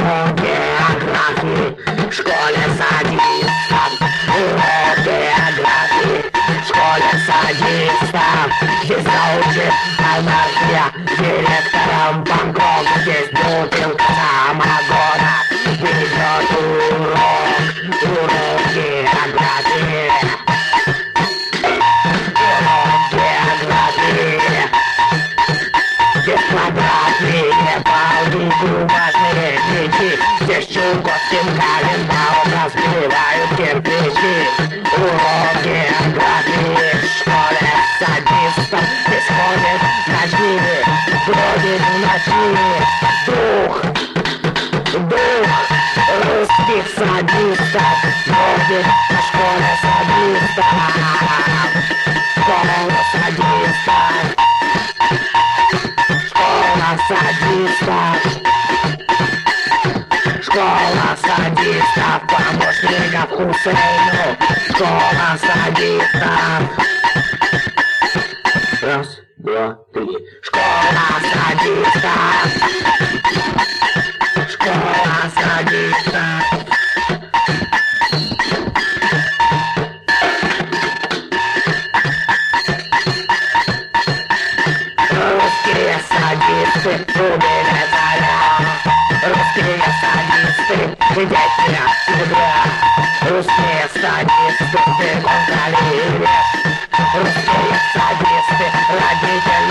географии в школе садистов. Урок географии в школе садистов. Здесь заучит анархия директором Бангкок. Здесь бутылка самогона ведет урок географии. Здесь квадратные балды, бумажные мечи. Здесь чукотским календаром разбивают кирпичи. Урок географии в школе садистов. Здесь ходят ночные, бродит в ночи. Дух русских садистов бродит на школе садистов. Школа садистов. Садистов. Школа садистов, помощников Хусейну. Школа садистов. Раз, два, три. Школа садистов. Школа садистов. Русские садисты убили царя. Русские садисты дети сюда. Русские садисты бегом калили. Русские садисты родители